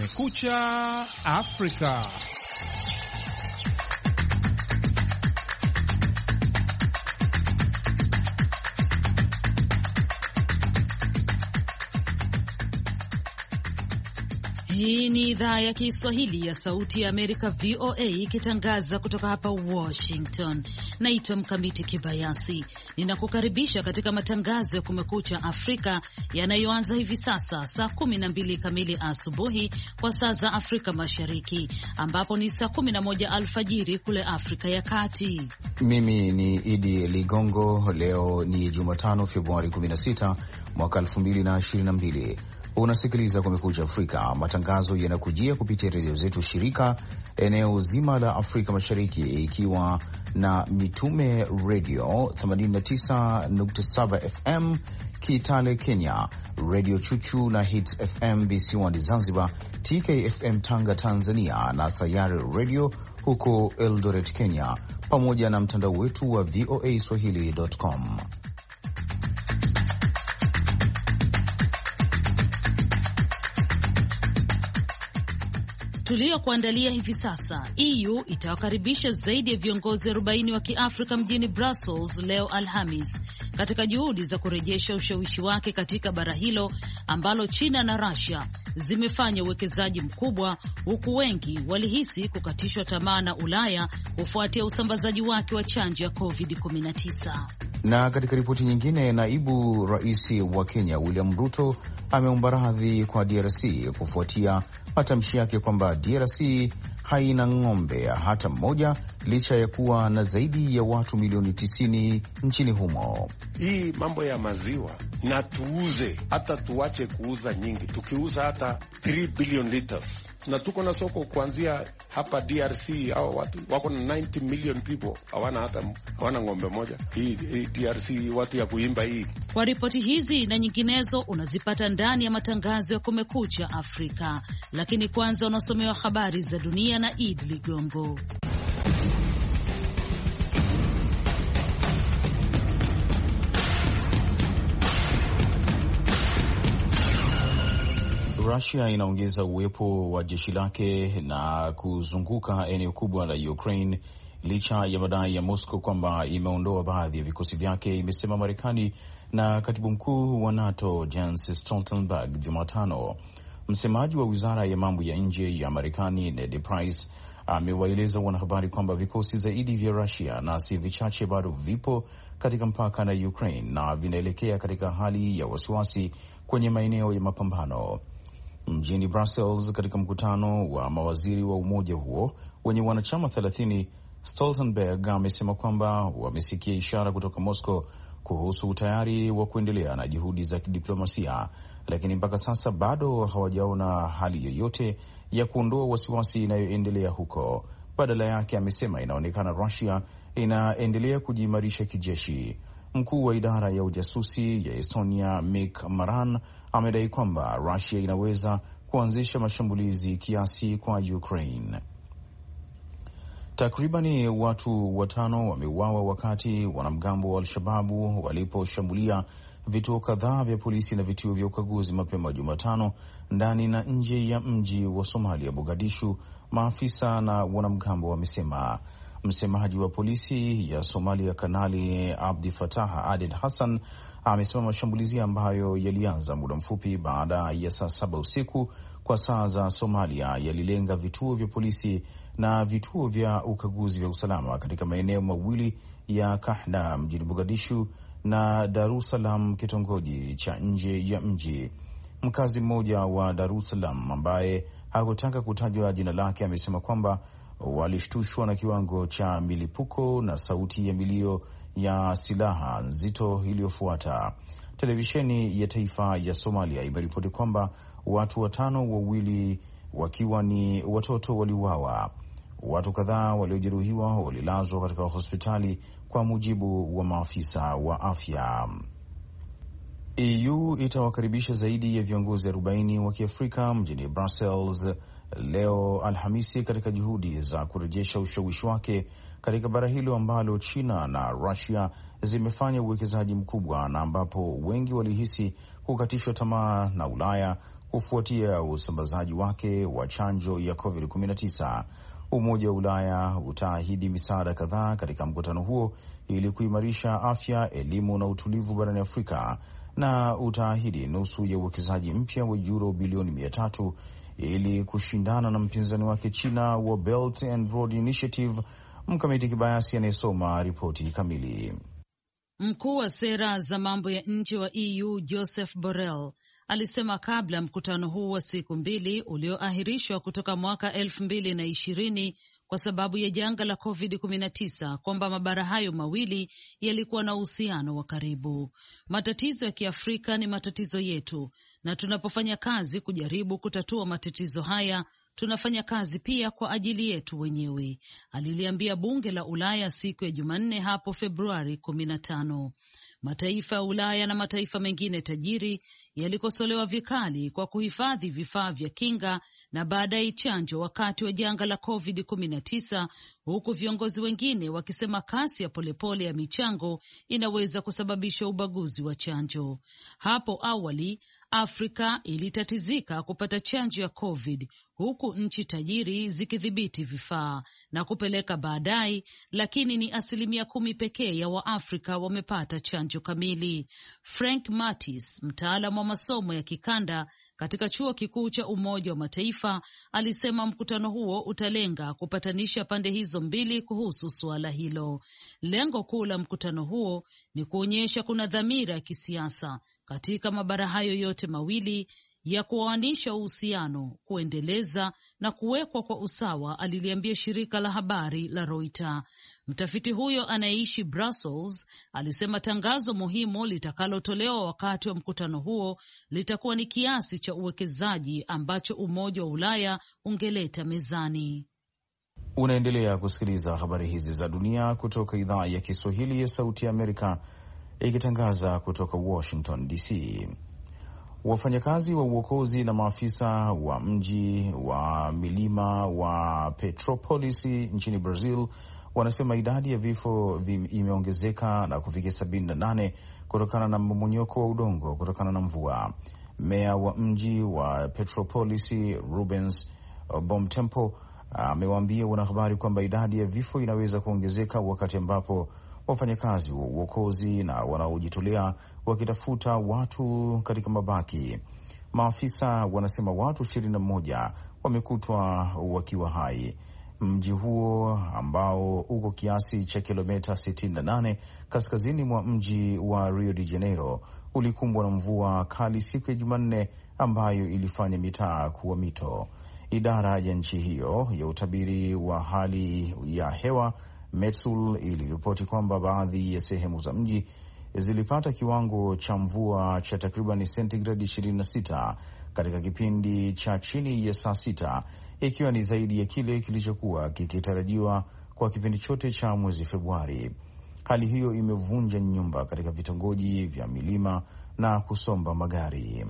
Kumekucha Afrika. Hii ni idhaa ya Kiswahili ya Sauti ya Amerika, VOA, ikitangaza kutoka hapa Washington. Naitwa Mkamiti Kibayasi. Ninakukaribisha katika matangazo ya Kumekucha Afrika yanayoanza hivi sasa saa 12 kamili asubuhi kwa saa za Afrika Mashariki, ambapo ni saa 11 alfajiri kule Afrika ya Kati. Mimi ni Idi Ligongo. Leo ni Jumatano, Februari 16 mwaka 2022. Unasikiliza Kumekucha Afrika, matangazo yanakujia kupitia redio zetu shirika eneo zima la Afrika Mashariki, ikiwa na Mitume Radio 89.7 FM Kitale Kenya, Radio Chuchu na Hits FM visiwani Zanzibar, TKFM Tanga Tanzania, na Sayari Radio huko Eldoret Kenya, pamoja na mtandao wetu wa VOA Swahili.com. Tuliokuandalia hivi sasa: EU itawakaribisha zaidi ya viongozi 40 wa Kiafrika mjini Brussels leo Alhamis, katika juhudi za kurejesha ushawishi wake katika bara hilo ambalo China na Russia zimefanya uwekezaji mkubwa, huku wengi walihisi kukatishwa tamaa na Ulaya kufuatia usambazaji wake wa chanjo ya COVID-19. Na katika ripoti nyingine, naibu rais wa Kenya William Ruto ameomba radhi kwa DRC kufuatia matamshi yake kwamba DRC haina ng'ombe hata mmoja, licha ya kuwa na zaidi ya watu milioni 90 nchini humo. Hii mambo ya maziwa na tuuze, hata tuache kuuza nyingi, tukiuza hata 3 billion liters, na tuko na soko kuanzia hapa DRC. Hao watu wako na 90 million people, hawana ng'ombe moja. Hii DRC watu ya kuimba hii. Kwa ripoti hizi na nyinginezo unazipata ndani ya matangazo ya Kumekucha Afrika, lakini kwanza unasomewa habari za dunia na Idi Ligongo. Russia inaongeza uwepo wa jeshi lake na kuzunguka eneo kubwa la Ukraine licha ya madai ya Moscow kwamba imeondoa baadhi ya vikosi vyake, imesema Marekani na katibu mkuu wa NATO Jens Stoltenberg Jumatano. Msemaji wa wizara ya mambo ya nje ya Marekani Ned Price amewaeleza wanahabari kwamba vikosi zaidi vya Russia na si vichache bado vipo katika mpaka na Ukraine na vinaelekea katika hali ya wasiwasi kwenye maeneo ya mapambano. Mjini Brussels, katika mkutano wa mawaziri wa umoja huo wenye wanachama 30, Stoltenberg amesema kwamba wamesikia ishara kutoka Moscow kuhusu utayari wa kuendelea na juhudi za kidiplomasia, lakini mpaka sasa bado hawajaona hali yoyote ya kuondoa wasiwasi inayoendelea huko. Badala yake, amesema inaonekana Russia inaendelea kujiimarisha kijeshi. Mkuu wa idara ya ujasusi ya Estonia Mikk Maran amedai kwamba Russia inaweza kuanzisha mashambulizi kiasi kwa Ukraine. Takribani watu 5 wameuawa wakati wanamgambo wa Al-Shababu waliposhambulia vituo kadhaa vya polisi na vituo vya ukaguzi mapema Jumatano ndani na nje ya mji wa Somalia Mogadishu, maafisa na wanamgambo wamesema. Msemaji wa polisi ya Somalia Kanali Abdi Fatah Aden Hassan amesema mashambulizi ambayo yalianza muda mfupi baada ya saa 7 usiku kwa saa za Somalia yalilenga vituo vya polisi na vituo vya ukaguzi vya usalama katika maeneo mawili ya Kahna mjini Mogadishu na Darussalam, kitongoji cha nje ya mji. Mkazi mmoja wa Darussalam ambaye hakutaka kutajwa jina lake amesema kwamba walishtushwa na kiwango cha milipuko na sauti ya milio ya silaha nzito iliyofuata. Televisheni ya taifa ya Somalia imeripoti kwamba watu 5, wawili wakiwa ni watoto, waliuawa. Watu kadhaa waliojeruhiwa walilazwa katika hospitali kwa mujibu wa maafisa wa afya. EU itawakaribisha zaidi ya viongozi 40 wa Kiafrika mjini Brussels leo Alhamisi katika juhudi za kurejesha ushawishi wake katika bara hilo ambalo China na Russia zimefanya uwekezaji mkubwa na ambapo wengi walihisi kukatishwa tamaa na Ulaya kufuatia usambazaji wake wa chanjo ya COVID-19. Umoja wa Ulaya utaahidi misaada kadhaa katika mkutano huo ili kuimarisha afya, elimu na utulivu barani Afrika, na utaahidi nusu ya uwekezaji mpya wa euro bilioni 300 ili kushindana na mpinzani wake China wa Belt and Road Initiative. Mkamiti Kibayasi anayesoma ripoti kamili. Mkuu wa sera za mambo ya nje wa EU Joseph Borrell alisema kabla ya mkutano huu wa siku 2 ulioahirishwa kutoka mwaka 2020 kwa sababu ya janga la COVID-19 kwamba mabara hayo mawili yalikuwa na uhusiano wa karibu. Matatizo ya Kiafrika ni matatizo yetu, na tunapofanya kazi kujaribu kutatua matatizo haya, tunafanya kazi pia kwa ajili yetu wenyewe, aliliambia bunge la Ulaya siku ya Jumanne hapo Februari 15. Mataifa ya Ulaya na mataifa mengine tajiri yalikosolewa vikali kwa kuhifadhi vifaa vya kinga na baadaye chanjo wakati wa janga la COVID-19, huku viongozi wengine wakisema kasi ya polepole ya michango inaweza kusababisha ubaguzi wa chanjo. Hapo awali Afrika ilitatizika kupata chanjo ya COVID, huku nchi tajiri zikidhibiti vifaa na kupeleka baadaye, lakini ni 10% pekee ya Waafrika wamepata chanjo kamili. Frank Mattis, mtaalamu wa masomo ya kikanda katika chuo kikuu cha Umoja wa Mataifa, alisema mkutano huo utalenga kupatanisha pande hizo mbili kuhusu suala hilo. Lengo kuu la mkutano huo ni kuonyesha kuna dhamira ya kisiasa katika mabara hayo yote mawili ya kuoanisha uhusiano, kuendeleza na kuwekwa kwa usawa, aliliambia shirika la habari la Reuters. Mtafiti huyo anayeishi Brussels alisema tangazo muhimu litakalotolewa wakati wa mkutano huo litakuwa ni kiasi cha uwekezaji ambacho Umoja wa Ulaya ungeleta mezani. Unaendelea kusikiliza habari hizi za dunia kutoka idhaa ya Kiswahili ya Sauti ya Amerika, ikitangaza kutoka Washington DC. Wafanyakazi wa uokozi na maafisa wa mji wa milima wa Petropolis nchini Brazil wanasema idadi ya vifo imeongezeka na kufikia 78 kutokana na mmomonyoko wa udongo kutokana na mvua. Meya wa mji wa Petropolis Rubens Bomtempo amewaambia wanahabari kwamba idadi ya vifo inaweza kuongezeka wakati ambapo wafanyakazi wa uokozi na wanaojitolea wakitafuta watu katika mabaki. Maafisa wanasema watu 21 wamekutwa wakiwa hai. Mji huo ambao uko kiasi cha kilomita 68 kaskazini mwa mji wa Rio de Janeiro ulikumbwa na mvua kali siku ya Jumanne ambayo ilifanya mitaa kuwa mito. Idara ya nchi hiyo ya utabiri wa hali ya hewa Metsul iliripoti kwamba baadhi ya sehemu za mji zilipata kiwango cha mvua cha takriban sentigradi 26 katika kipindi cha chini ya saa 6, ikiwa ni zaidi ya kile kilichokuwa kikitarajiwa kwa kipindi chote cha mwezi Februari. Hali hiyo imevunja nyumba katika vitongoji vya milima na kusomba magari.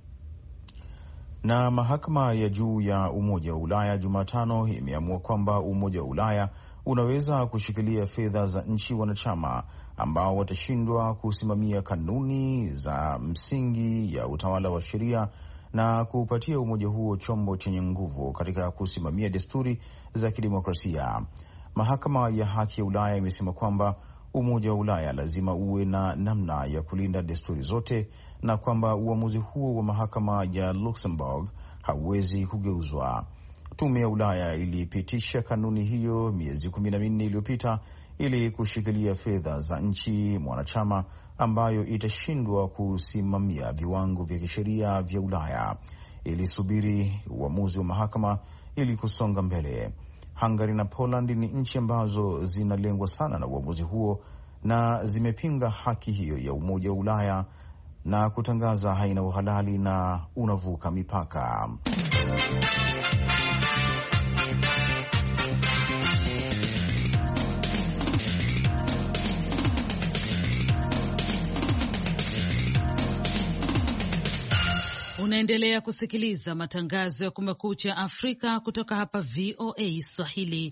Na mahakama ya juu ya Umoja wa Ulaya Jumatano imeamua kwamba Umoja wa Ulaya unaweza kushikilia fedha za nchi wanachama ambao watashindwa kusimamia kanuni za msingi ya utawala wa sheria na kuupatia umoja huo chombo chenye nguvu katika kusimamia desturi za kidemokrasia. Mahakama ya Haki ya Ulaya imesema kwamba Umoja wa Ulaya lazima uwe na namna ya kulinda desturi zote na kwamba uamuzi huo wa mahakama ya Luxembourg hauwezi kugeuzwa. Tume ya Ulaya ilipitisha kanuni hiyo miezi 14 iliyopita ili kushikilia fedha za nchi mwanachama ambayo itashindwa kusimamia viwango vya kisheria vya Ulaya. Ilisubiri uamuzi wa mahakama ili kusonga mbele. Hungary na Poland ni nchi ambazo zinalengwa sana na uamuzi huo na zimepinga haki hiyo ya Umoja wa Ulaya na kutangaza haina uhalali na unavuka mipaka. Unaendelea kusikiliza matangazo ya Kumekucha Afrika kutoka hapa VOA Swahili.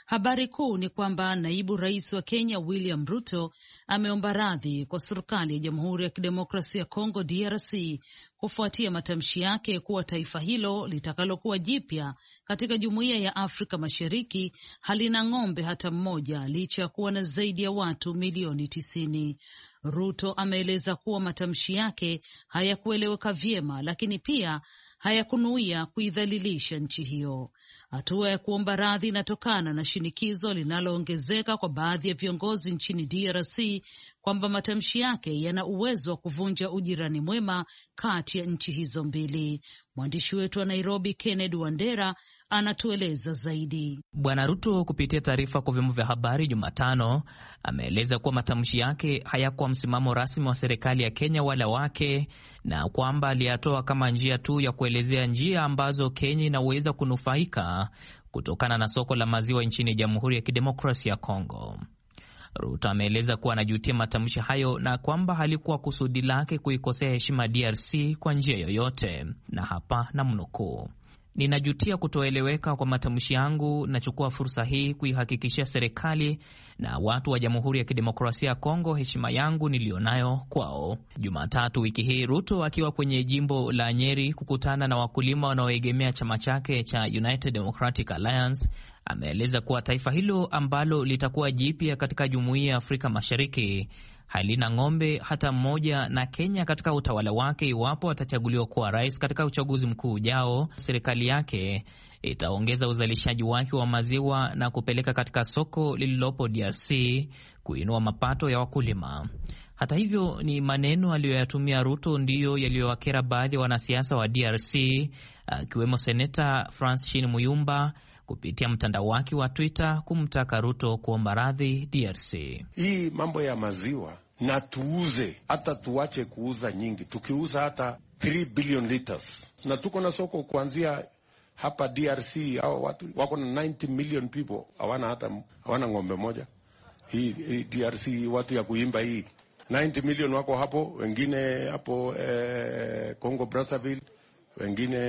Habari kuu ni kwamba naibu rais wa Kenya William Ruto ameomba radhi kwa serikali ya Jamhuri ya Kidemokrasia ya Kongo DRC kufuatia matamshi yake kuwa taifa hilo litakalokuwa jipya katika Jumuiya ya Afrika Mashariki halina ng'ombe hata mmoja licha ya kuwa na zaidi ya watu milioni 90. Ruto ameeleza kuwa matamshi yake hayakueleweka vyema, lakini pia hayakunuia kuidhalilisha nchi hiyo. Hatua ya kuomba radhi inatokana na shinikizo linaloongezeka kwa baadhi ya viongozi nchini DRC kwamba matamshi yake yana uwezo wa kuvunja ujirani mwema kati ya nchi hizo mbili. Mwandishi wetu wa Nairobi Kennedy Wandera anatueleza zaidi. Bwana Ruto kupitia taarifa kwa vyombo vya habari Jumatano ameeleza kuwa matamshi yake hayakuwa msimamo rasmi wa serikali ya Kenya wala wake, na kwamba aliyatoa kama njia tu ya kuelezea njia ambazo Kenya inaweza kunufaika kutokana na soko la maziwa nchini Jamhuri ya Kidemokrasia ya Kongo. Ruto ameeleza kuwa anajutia matamshi hayo na kwamba halikuwa kusudi lake kuikosea heshima DRC kwa njia yoyote, na hapa namnukuu: "Ninajutia kutoeleweka kwa matamshi yangu. Nachukua fursa hii kuihakikishia serikali na watu wa Jamhuri ya Kidemokrasia ya Kongo heshima yangu nilionayo kwao." Jumatatu wiki hii, Ruto akiwa kwenye jimbo la Nyeri kukutana na wakulima wanaoegemea chama chake cha United Democratic Alliance, ameeleza kuwa taifa hilo ambalo litakuwa jipya katika Jumuiya ya Afrika Mashariki halina ng'ombe hata mmoja, na Kenya katika utawala wake, iwapo atachaguliwa kuwa rais katika uchaguzi mkuu ujao, serikali yake itaongeza uzalishaji wake wa maziwa na kupeleka katika soko lililopo DRC, kuinua mapato ya wakulima. Hata hivyo, ni maneno aliyoyatumia Ruto ndiyo yaliyowakera baadhi ya wanasiasa wa DRC, akiwemo seneta Francine Muyumba kupitia mtandao wake wa Twitter kumtaka Ruto kuomba radhi DRC. Hii mambo ya maziwa na tuuze, hata tuache kuuza nyingi, tukiuza hata 3 billion liters, na tuko na soko kuanzia hapa DRC. Hao watu wako na 90 million people hawana ng'ombe moja. Hii DRC watu ya kuimba hii 90 million wako hapo, wengine hapo Congo Brazzaville, wengine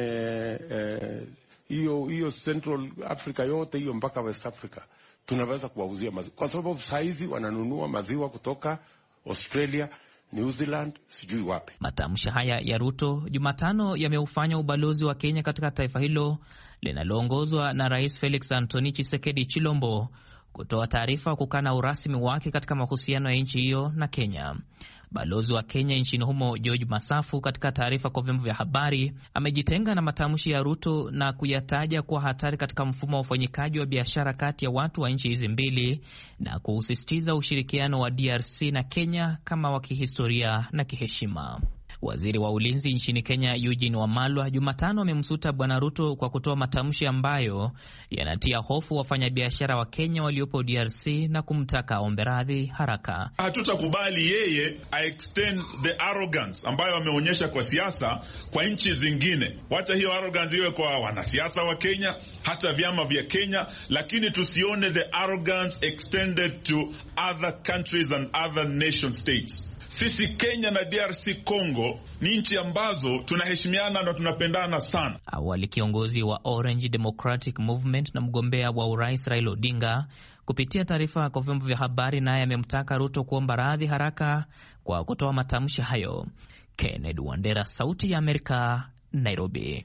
hiyo Central Africa yote hiyo mpaka West Africa tunaweza kuwauzia maziwa, kwa sababu saizi wananunua maziwa kutoka Australia, New Zealand, sijui wapi. Matamshi haya ya Ruto Jumatano yameufanya ubalozi wa Kenya katika taifa hilo linaloongozwa na Rais Felix Anthony Tshisekedi Chilombo kutoa taarifa kukana urasmi wake katika mahusiano ya nchi hiyo na Kenya. Balozi wa Kenya nchini humo George Masafu, katika taarifa kwa vyombo vya habari, amejitenga na matamshi ya Ruto na kuyataja kuwa hatari katika mfumo wa ufanyikaji wa biashara kati ya watu wa nchi hizi mbili, na kuusisitiza ushirikiano wa DRC na Kenya kama wa kihistoria na kiheshima. Waziri wa ulinzi nchini Kenya Eugene Wamalwa Jumatano amemsuta Bwana Ruto kwa kutoa matamshi ambayo yanatia hofu wafanyabiashara wa Kenya waliopo DRC na kumtaka aombe radhi haraka. Hatutakubali yeye extend the arrogance ambayo ameonyesha kwa siasa kwa nchi zingine. Wacha hiyo arrogance iwe kwa wanasiasa wa Kenya, hata vyama vya Kenya, lakini tusione the arrogance extended to other countries and other nation states. Sisi Kenya na DRC Congo ni nchi ambazo tunaheshimiana na tunapendana sana. Awali kiongozi wa Orange Democratic Movement na mgombea wa urais Raila Odinga kupitia taarifa kwa vyombo vya habari, naye amemtaka Ruto kuomba radhi haraka kwa kutoa matamshi hayo. Kennedy Wandera, Sauti ya Amerika, Nairobi.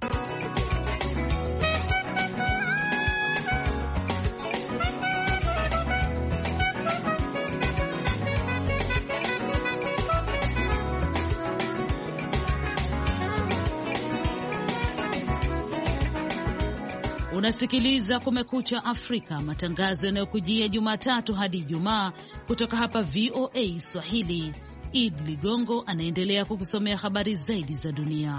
Unasikiliza Kumekucha Afrika, matangazo yanayokujia Jumatatu hadi Ijumaa kutoka hapa VOA Swahili. Id Ligongo anaendelea kukusomea habari zaidi za dunia.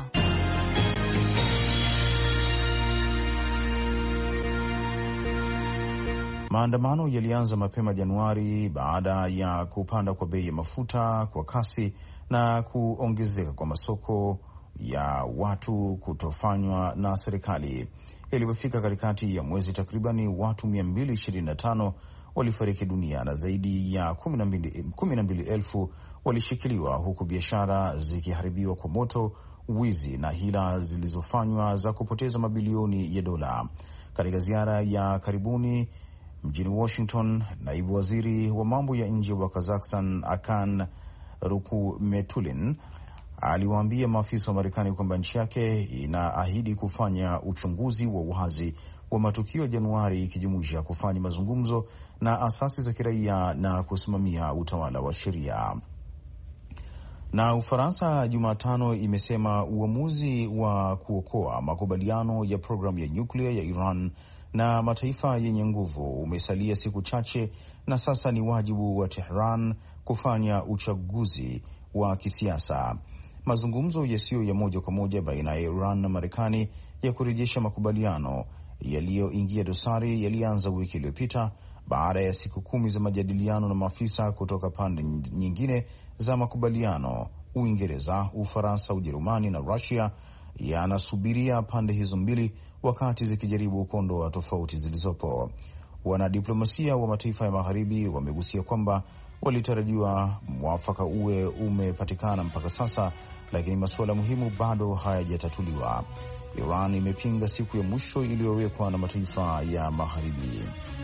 Maandamano yalianza mapema Januari baada ya kupanda kwa bei ya mafuta kwa kasi na kuongezeka kwa masoko ya watu kutofanywa na serikali. Ilipofika katikati ya mwezi, takribani watu 225 walifariki dunia na zaidi ya 12,000 walishikiliwa, huku biashara zikiharibiwa kwa moto, wizi na hila zilizofanywa za kupoteza mabilioni ya dola. Katika ziara ya karibuni, Mjini Washington, naibu waziri wa mambo ya nje wa Kazakhstan Akan Rukumetulin aliwaambia maafisa wa Marekani kwamba nchi yake inaahidi kufanya uchunguzi wa wazi wa matukio ya Januari, ikijumuisha kufanya mazungumzo na asasi za kiraia na kusimamia utawala wa sheria. Na Ufaransa Jumatano imesema uamuzi wa kuokoa makubaliano ya programu ya nyuklia ya Iran na mataifa yenye nguvu umesalia siku chache, na sasa ni wajibu wa Tehran kufanya uchaguzi wa kisiasa. Mazungumzo yasiyo ya moja kwa moja baina ya Iran na Marekani ya kurejesha makubaliano yaliyoingia dosari yalianza wiki iliyopita baada ya siku 10 za majadiliano na maafisa kutoka pande nyingine za makubaliano. Uingereza, Ufaransa, Ujerumani na Rusia yanasubiria pande hizo mbili wakati zikijaribu kuondoa tofauti zilizopo. Wanadiplomasia wa mataifa ya magharibi wamegusia kwamba walitarajiwa mwafaka uwe umepatikana mpaka sasa, lakini masuala muhimu bado hayajatatuliwa. Iran imepinga siku ya mwisho iliyowekwa na mataifa ya magharibi.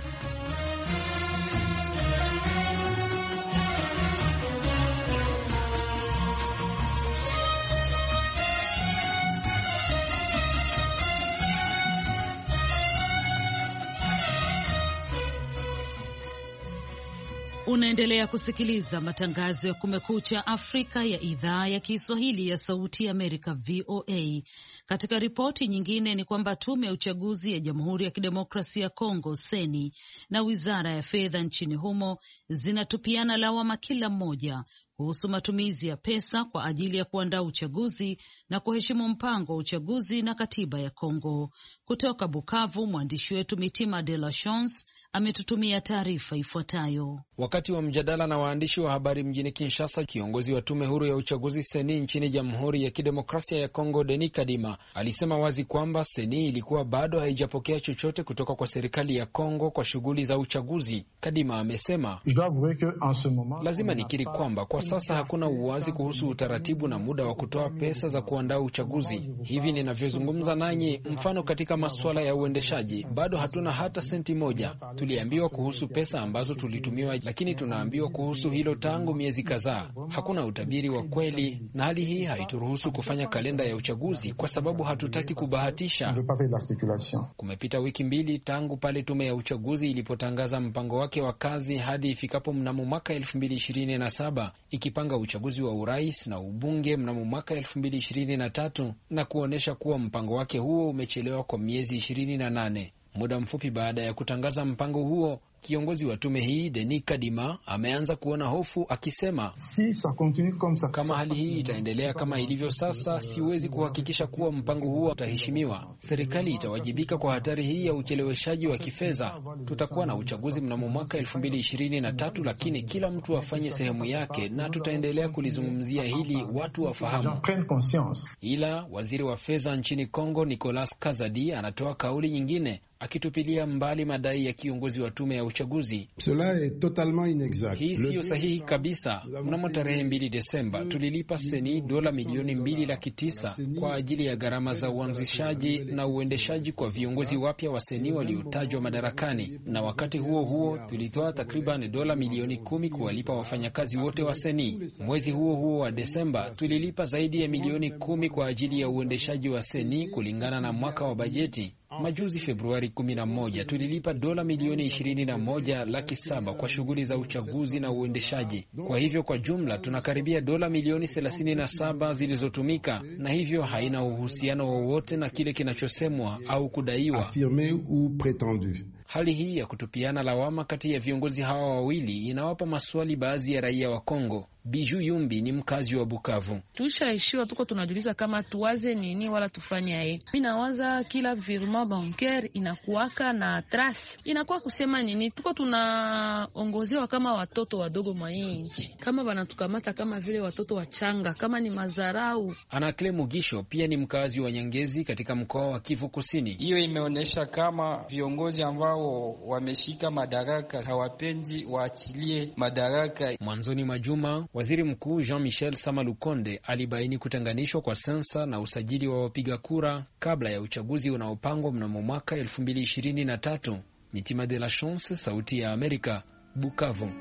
Unaendelea kusikiliza matangazo ya Kumekucha Afrika ya idhaa ya Kiswahili ya Sauti ya Amerika, VOA. Katika ripoti nyingine ni kwamba tume ya uchaguzi ya Jamhuri ya Kidemokrasia ya Kongo, Seni, na wizara ya fedha nchini humo zinatupiana lawama kila mmoja kuhusu matumizi ya pesa kwa ajili ya kuandaa uchaguzi na kuheshimu mpango wa uchaguzi na katiba ya Kongo. Kutoka Bukavu, mwandishi wetu Mitima de la Chance ametutumia taarifa ifuatayo. Wakati wa mjadala na waandishi wa habari mjini Kinshasa, kiongozi wa tume huru ya uchaguzi Seni nchini Jamhuri ya Kidemokrasia ya Kongo, Denis Kadima, alisema wazi kwamba Seni ilikuwa bado haijapokea chochote kutoka kwa serikali ya Kongo kwa shughuli za uchaguzi. Kadima amesema, lazima nikiri kwamba kwa sasa hakuna uwazi kuhusu utaratibu na muda wa kutoa pesa za kuandaa uchaguzi. Hivi ninavyozungumza nanyi, mfano katika masuala ya uendeshaji, bado hatuna hata senti moja. Tuliambiwa kuhusu pesa ambazo tulitumiwa, lakini tunaambiwa kuhusu hilo tangu miezi kadhaa. Hakuna utabiri wa kweli, na hali hii haituruhusu kufanya kalenda ya uchaguzi kwa sababu hatutaki kubahatisha. Kumepita wiki 2 tangu pale tume ya uchaguzi ilipotangaza mpango wake wa kazi hadi ifikapo mnamo mwaka 2027, ikipanga uchaguzi wa urais na ubunge mnamo mwaka 2023 na kuonesha kuwa mpango wake huo umechelewa kwa miezi 28. Muda mfupi baada ya kutangaza mpango huo, kiongozi wa tume hii Denis Kadima ameanza kuona hofu akisema, kama hali hii itaendelea kama ilivyo sasa, siwezi kuhakikisha kuwa mpango huo utaheshimiwa. Serikali itawajibika kwa hatari hii ya ucheleweshaji wa kifedha. Tutakuwa na uchaguzi mnamo mwaka 2023, lakini kila mtu afanye sehemu yake, na tutaendelea kulizungumzia hili watu wafahamu. Ila waziri wa fedha nchini Kongo Nicolas Kazadi anatoa kauli nyingine, akitupilia mbali madai ya kiongozi wa tume ya uchaguzi. Hii siyo sahihi kabisa. Mnamo tarehe 2 Desemba tulilipa Seni dola milioni 2.9 kwa ajili ya gharama za uanzishaji na uendeshaji kwa viongozi wapya wa Seni waliotajwa madarakani, na wakati huo huo tulitoa takriban dola milioni 10 kuwalipa wafanyakazi wote wa Seni. Mwezi huo huo wa Desemba tulilipa zaidi ya milioni 10 kwa ajili ya uendeshaji wa Seni kulingana na mwaka wa bajeti. Majuzi Februari 11 tulilipa dola milioni 21.7 kwa shughuli za uchaguzi na uendeshaji. Kwa hivyo kwa jumla tunakaribia dola milioni 37 zilizotumika, na hivyo haina uhusiano wowote na kile kinachosemwa au kudaiwa. Hali hii ya kutupiana lawama kati ya viongozi hawa wawili inawapa maswali baadhi ya raia wa Kongo. Biju Yumbi ni mkazi wa Bukavu. Tuishaishiwa, tuko tunajuliza kama tuwaze nini wala tufanya yeye. Mimi nawaza kila virement bancaire inakuwaka na trace. Inakuwa kusema nini? Tuko tunaongozewa kama watoto wadogo mwa nchi. Kama wanatukamata kama vile watoto wachanga, kama ni mazarau. Anakle Mugisho pia ni mkazi wa Nyangezi katika mkoa wa Kivu Kusini. Hiyo imeonyesha kama viongozi ambao wameshika madaraka hawapendi waachilie madaraka. Mwanzoni mwa juma Waziri Mkuu Jean-Michel Samalukonde alibaini kutenganishwa kwa sensa na usajili wa wapiga kura kabla ya uchaguzi unaopangwa mnamo mwaka 2023. Mitima de la Chance, Sauti ya Amerika, Bukavu.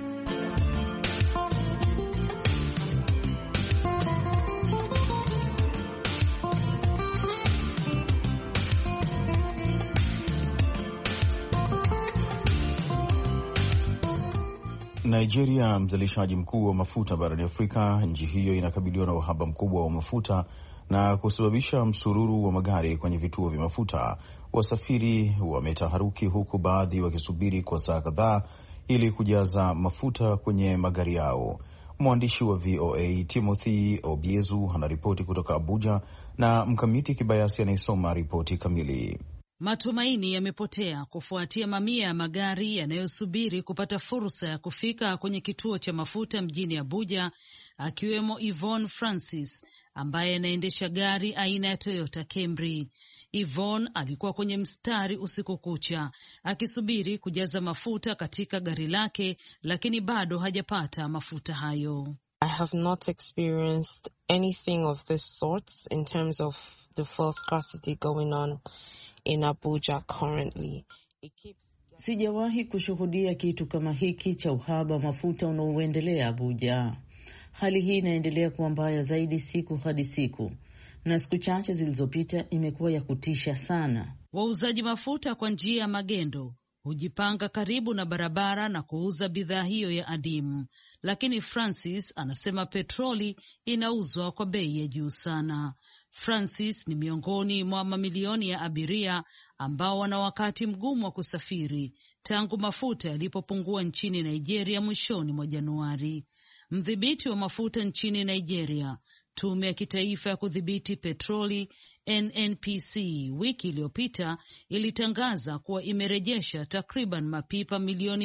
Nigeria, mzalishaji mkuu wa mafuta barani Afrika, nchi hiyo inakabiliwa na uhaba mkubwa wa mafuta na kusababisha msururu wa magari kwenye vituo vya mafuta. Wasafiri wametaharuki, huku baadhi wakisubiri kwa saa kadhaa ili kujaza mafuta kwenye magari yao. Mwandishi wa VOA Timothy Obiezu anaripoti kutoka Abuja na Mkamiti Kibayasi anayesoma ripoti kamili. Matumaini yamepotea kufuatia mamia ya magari yanayosubiri kupata fursa ya kufika kwenye kituo cha mafuta mjini Abuja, akiwemo Yvonne Francis ambaye anaendesha gari aina ya Toyota Camry. Yvonne alikuwa kwenye mstari usiku kucha akisubiri kujaza mafuta katika gari lake, lakini bado hajapata mafuta hayo. I have not experienced anything of this sort in terms of the fuel scarcity going on in Abuja currently. Sijawahi kushuhudia kitu kama hiki cha uhaba wa mafuta unaoendelea Abuja. Hali hii inaendelea kuwa mbaya zaidi siku hadi siku, na siku chache zilizopita imekuwa ya kutisha sana. Wauzaji mafuta kwa njia ya magendo hujipanga karibu na barabara na kuuza bidhaa hiyo ya adimu, lakini Francis anasema petroli inauzwa kwa bei ya juu sana. Francis ni miongoni mwa mamilioni ya abiria ambao wana wakati mgumu wa kusafiri tangu mafuta yalipopungua nchini Nigeria mwishoni mwa Januari. Mdhibiti wa mafuta nchini Nigeria, Tume ya Kitaifa ya Kudhibiti Petroli NNPC, wiki iliyopita ilitangaza kuwa imerejesha takriban mapipa milioni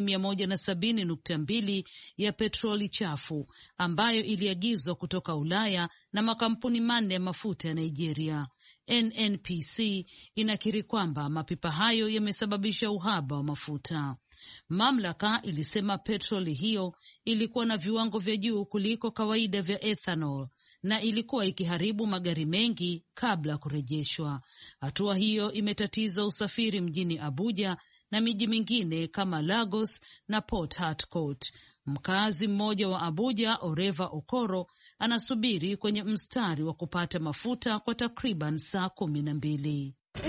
170.2 ya petroli chafu ambayo iliagizwa kutoka Ulaya na makampuni manne ya mafuta ya Nigeria. NNPC inakiri kwamba mapipa hayo yamesababisha uhaba wa mafuta. Mamlaka ilisema petroli hiyo ilikuwa na viwango vya juu kuliko kawaida vya ethanol na ilikuwa ikiharibu magari mengi kabla ya kurejeshwa. Hatua hiyo imetatiza usafiri mjini Abuja na miji mingine kama Lagos na Port Harcourt. Mkazi mmoja wa Abuja, Oreva Okoro, anasubiri kwenye mstari wa kupata mafuta kwa takriban saa 12.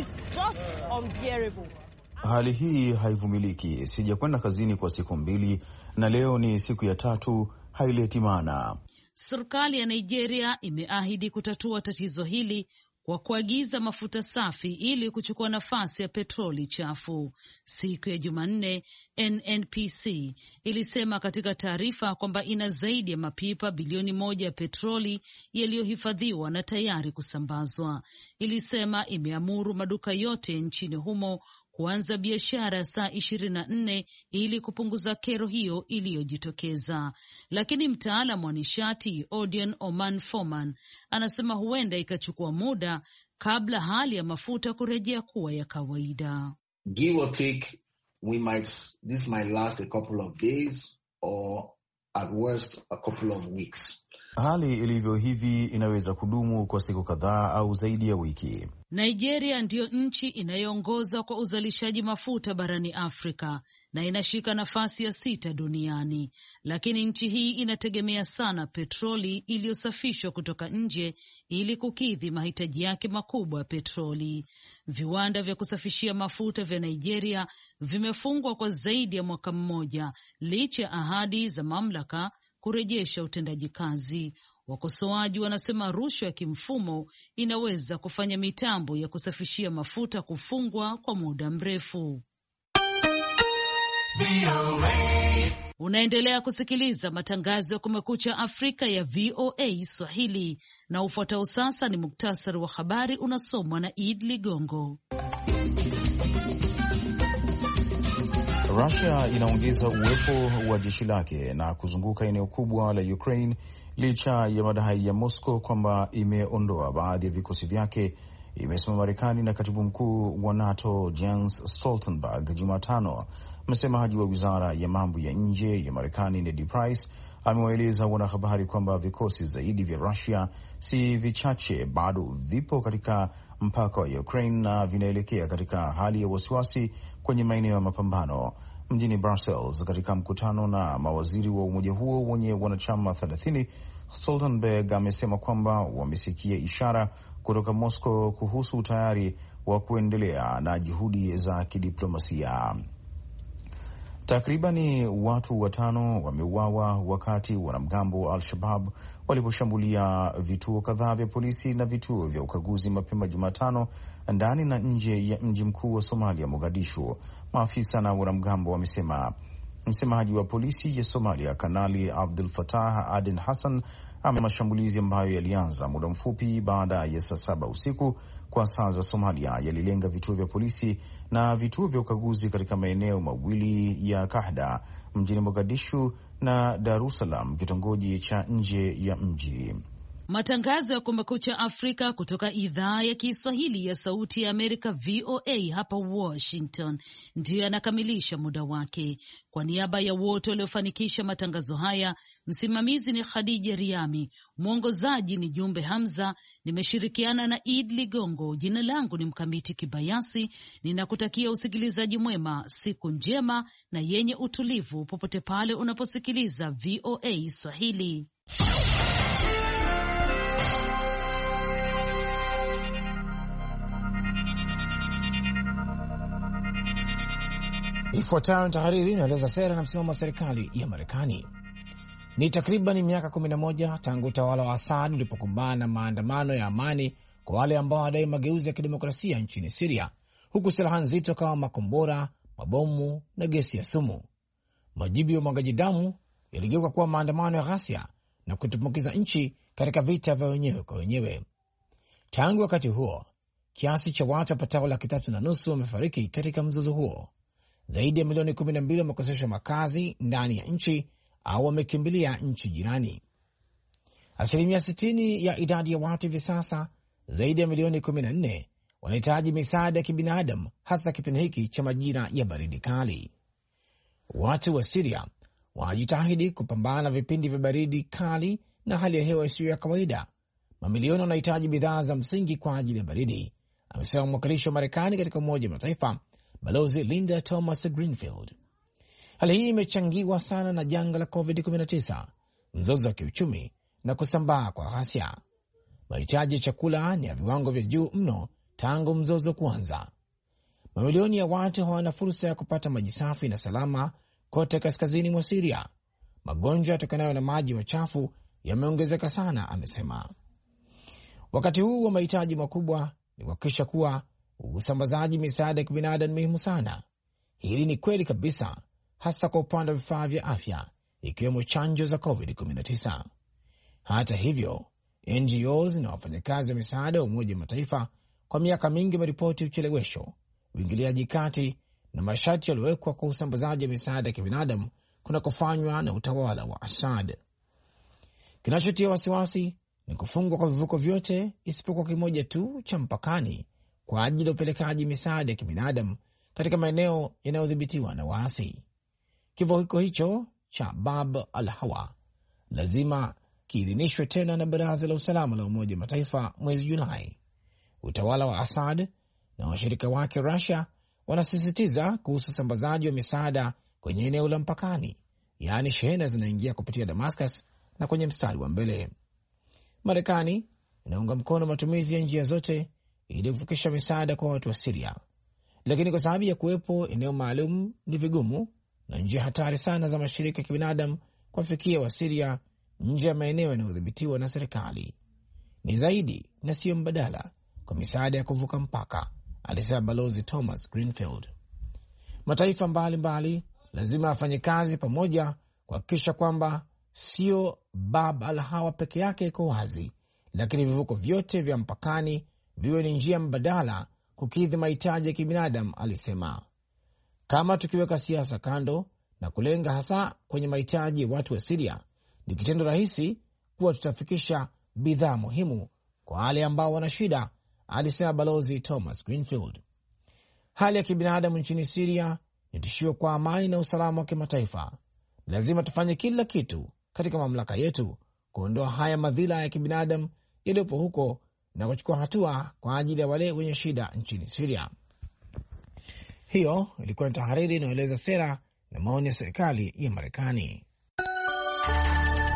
Hali hii haivumiliki. Sijakwenda kazini kwa siku 2 na leo ni siku ya 3. Haileti maana. Serikali ya Nigeria imeahidi kutatua tatizo hili kwa kuagiza mafuta safi ili kuchukua nafasi ya petroli chafu. Siku ya Jumanne, NNPC ilisema katika taarifa kwamba ina zaidi ya mapipa bilioni 1 ya petroli yaliyohifadhiwa na tayari kusambazwa. Ilisema imeamuru maduka yote nchini humo kuanza biashara saa 24 ili kupunguza kero hiyo iliyojitokeza. Lakini mtaalamu wa nishati Odion Oman Foreman anasema huenda ikachukua muda kabla hali ya mafuta kurejea kuwa ya kawaida. Give or take, this might last a couple of days or at worst a couple of weeks. Hali ilivyo hivi inaweza kudumu kwa siku kadhaa au zaidi ya wiki. Nigeria ndiyo nchi inayoongoza kwa uzalishaji mafuta barani Afrika na inashika nafasi ya 6 duniani, lakini nchi hii inategemea sana petroli iliyosafishwa kutoka nje ili kukidhi mahitaji yake makubwa ya petroli. Viwanda vya kusafishia mafuta vya Nigeria vimefungwa kwa zaidi ya mwaka mmoja licha ya ahadi za mamlaka kurejesha utendaji kazi. Wakosoaji wanasema rushwa ya kimfumo inaweza kufanya mitambo ya kusafishia mafuta kufungwa kwa muda mrefu. Unaendelea kusikiliza matangazo ya Kumekucha Afrika ya VOA Swahili, na ufuatao sasa ni muktasari wa habari unasomwa na Id Ligongo. Russia inaongeza uwepo wa jeshi lake na kuzunguka eneo kubwa la Ukraine licha ya madai ya Moscow kwamba imeondoa baadhi ya vikosi vyake, imesema Marekani na katibu mkuu wa NATO Jens Stoltenberg Jumatano. Msemaji wa wizara ya mambo ya nje ya Marekani Ned Price amewaeleza wanahabari kwamba vikosi zaidi vya Russia si vichache bado vipo katika mpaka wa Ukraine na vinaelekea katika hali ya wasiwasi kwenye maeneo ya mapambano. Mjini Brussels, katika mkutano na mawaziri wa umoja huo wenye wanachama 30, Stoltenberg amesema kwamba wamesikia ishara kutoka Moscow kuhusu utayari wa kuendelea na juhudi za kidiplomasia. Takribani watu 5 wameuawa wakati wanamgambo wa Al-Shabab waliposhambulia vituo kadhaa vya polisi na vituo vya ukaguzi mapema Jumatano ndani na nje ya mji mkuu wa Somalia, Mogadishu, maafisa na wanamgambo wamesema. Msemaji wa polisi ya Somalia, Kanali Abdul Fatah Aden Hassan, mashambulizi ambayo yalianza muda mfupi baada ya saa 7 usiku kwa saa za Somalia yalilenga vituo vya polisi na vituo vya ukaguzi katika maeneo mawili ya Kahda mjini Mogadishu na Darussalam, kitongoji cha nje ya mji. Matangazo ya Kumekucha Afrika kutoka idhaa ya Kiswahili ya Sauti ya Amerika, VOA hapa Washington, ndiyo yanakamilisha muda wake. Kwa niaba ya wote waliofanikisha matangazo haya, msimamizi ni Khadija Riami, mwongozaji ni Jumbe Hamza, nimeshirikiana na Id Ligongo. Jina langu ni Mkamiti Kibayasi, ninakutakia usikilizaji mwema, siku njema na yenye utulivu popote pale unaposikiliza VOA Swahili. Ifuatayo ni tahariri inaeleza sera na msimamo wa serikali ya Marekani. Ni takriban miaka 11 tangu utawala wa Assad ulipokumbana na maandamano ya amani kwa wale ambao wadai mageuzi ya kidemokrasia nchini Siria, huku silaha nzito kama makombora, mabomu na gesi ya sumu. Majibu ya umwagaji damu yaligeuka kuwa maandamano ya ghasia na kutumbukiza nchi katika vita vya wenyewe kwa wenyewe. Tangu wakati huo, kiasi cha watu wapatao 3.5 wamefariki katika mzozo huo. Zaidi ya milioni 12 wamekoseshwa makazi ndani ya nchi au wamekimbilia nchi jirani. 60% ya idadi ya watu hivi sasa, zaidi ya milioni 14, wanahitaji misaada ya kibinadamu, hasa kipindi hiki cha majira ya baridi kali. Watu wa Siria wanajitahidi kupambana na vipindi vya baridi kali na hali ya hewa isiyo ya kawaida. Mamilioni wanahitaji bidhaa za msingi kwa ajili ya baridi, amesema mwakilishi wa Marekani katika Umoja wa Mataifa Balozi Linda Thomas Greenfield. Hali hii imechangiwa sana na janga la COVID-19, mzozo wa kiuchumi na kusambaa kwa ghasia. Mahitaji ya chakula ni ya viwango vya juu mno tangu mzozo kuanza. Mamilioni ya watu hawana fursa ya kupata maji safi na salama kote kaskazini mwa Siria. Magonjwa yatokanayo na maji machafu yameongezeka sana, amesema. Wakati huu wa mahitaji makubwa ni kuhakikisha kuwa usambazaji misaada ya kibinadamu ni muhimu sana. Hili ni kweli kabisa, hasa kwa upande wa vifaa vya afya, ikiwemo chanjo za COVID-19. Hata hivyo, NGOs na wafanyakazi wa misaada wa Umoja wa Mataifa kwa miaka mingi wameripoti uchelewesho, uingiliaji kati na masharti yaliyowekwa kwa usambazaji wa misaada ya kibinadamu kunakofanywa na utawala wa Assad. Kinachotia wasiwasi ni kufungwa kwa vivuko vyote isipokuwa kimoja tu cha mpakani kwa ajili ya upelekaji misaada ya kibinadamu katika maeneo yanayodhibitiwa na waasi. Kivuko hicho cha Bab al-Hawa lazima kiidhinishwe tena na Baraza la Usalama la Umoja wa Mataifa mwezi Julai. Utawala wa Assad na washirika wake Russia wanasisitiza kuhusu usambazaji wa misaada kwenye eneo la mpakani, yaani shehena zinaingia kupitia Damascus na kwenye mstari wa mbele. Marekani inaunga mkono matumizi ya njia zote ili kufikisha misaada kwa watu wa Syria, lakini kwa sababu ya kuwepo eneo maalum ni vigumu na njia hatari sana za mashirika ya kibinadamu kuwafikia wa Syria nje ya maeneo yanayodhibitiwa na serikali. Ni zaidi na sio mbadala kwa misaada ya kuvuka mpaka, alisema Balozi Thomas Greenfield. Mataifa mbalimbali lazima afanye kazi pamoja kuhakikisha kwamba sio Bab al-Hawa peke yake iko wazi, lakini vivuko vyote vya mpakani viwe ni njia mbadala kukidhi mahitaji ya kibinadamu, alisema. Kama tukiweka siasa kando na kulenga hasa kwenye mahitaji ya watu wa Syria, ni kitendo rahisi kuwa tutafikisha bidhaa muhimu kwa wale ambao wana shida, alisema Balozi Thomas Greenfield. Hali ya kibinadamu nchini Syria ni tishio kwa amani na usalama wa kimataifa. Lazima tufanye kila kitu katika mamlaka yetu kuondoa haya madhila ya kibinadamu yaliyopo huko na kuchukua hatua kwa ajili ya wale wenye shida nchini Syria. Hiyo ilikuwa ni tahariri inayoeleza sera na maoni ya serikali ya Marekani.